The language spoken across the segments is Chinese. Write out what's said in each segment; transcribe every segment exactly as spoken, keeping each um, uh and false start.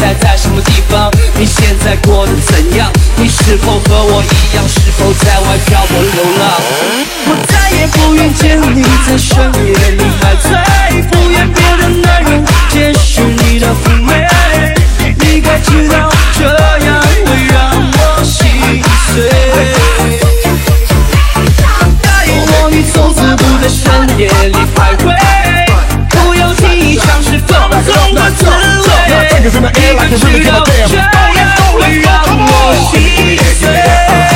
在在什么地方？你现在过得怎样？你是否和我一样，是否在外漂泊流浪？我再也不愿见你在深夜里买醉，不愿别的男人见识你的妩媚。你该知道这样会让我心碎。答应我，你从此不在深夜里徘徊，不要轻易尝试放纵的滋味。你可知道这样会让我心碎。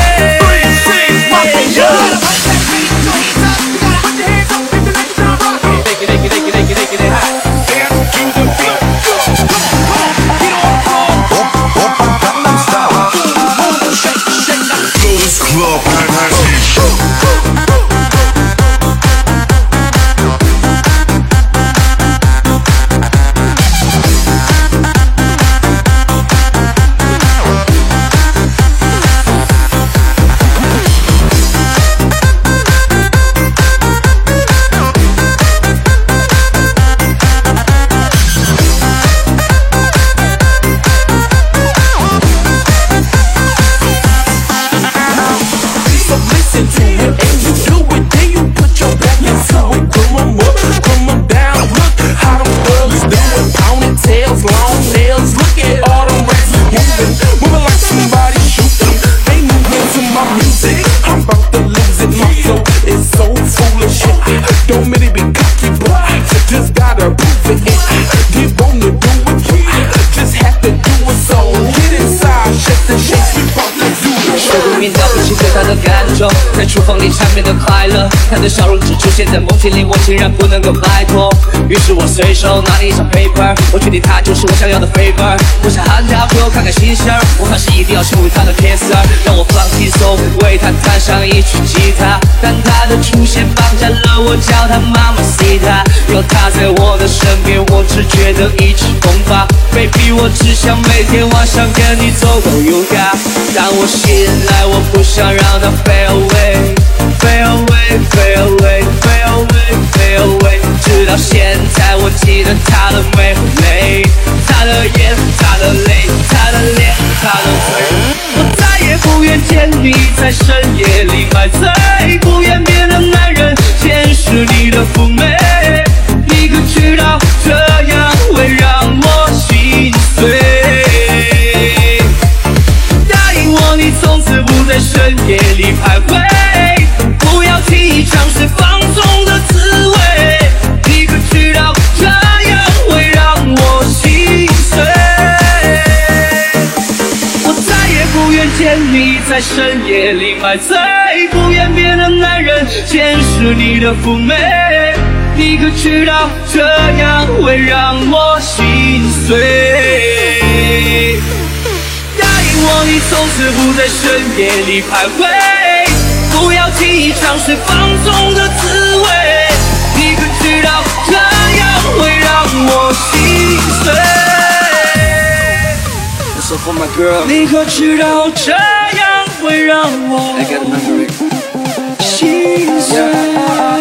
Don't really be cocky, but just gotta prove it. You wanna do it, just have to do it. So get inside, shut the shakes, we bout to do it. 受过面到不起对他的感动，在厨房里缠绵的快乐，他的笑容只出现在梦境里，我竟然不能够摆脱。于是我随手拿了一张 paper， 我确定他就是我想要的 favor。我想喊他陪我看看星星，我发誓一定要成为他的 kisser， 让我放轻松，为他弹上一曲吉他。但他的出现绑架了我，叫他妈妈 see 他，有他在我的身边，我只觉得一直疯发。Baby， 我只想每天晚上跟你走走 yoga， 当我醒来，我不想让他 fade away。Fade away, fade away, fade away, fade away。直到现在，我记得他的每和每，他的眼，他的泪，他的脸，他的嘴。我再也不愿见你在深夜里买醉，不愿别的男人见识你的妩媚。你可知道这样会让我心碎？答应我，你从此不在深夜里徘徊。不要轻易尝试放纵的滋味，你可知道这样会让我心碎？我再也不愿见你在深夜里买醉，不愿别的男人见识你的妩媚，你可知道这样会让我心碎？答应我，你从此不在深夜里徘徊。不要轻易尝试放纵的滋味，你可知道这样会让我心碎？ So for my girl， 你可知道这样会让我 I got a memory， 心碎？ Yeah.